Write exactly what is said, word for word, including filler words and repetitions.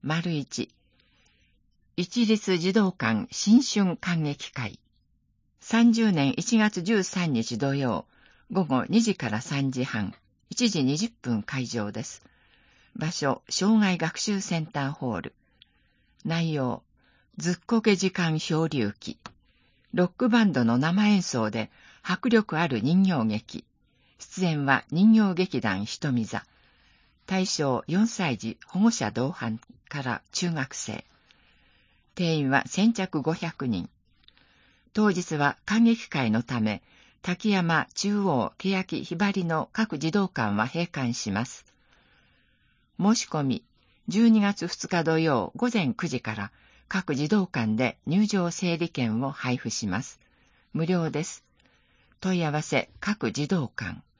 いち、一律児童館新春観劇会。さんじゅうねんいちがつじゅうさんにち土曜、午後にじからさんじはん、いちじにじゅっぷん開場です。場所、障害学習センターホール。内容、ずっこけ時間漂流記。ロックバンドの生演奏で迫力ある人形劇。出演は人形劇団ひとみ座。対象よんさい児保護者同伴から中学生。定員は先着ごひゃくにん。当日は観劇会のため、滝山、中央、欅、ひばりの各児童館は閉館します。申し込み、じゅうにがつふつか土曜午前くじから各児童館で入場整理券を配布します。無料です。問い合わせ各児童館。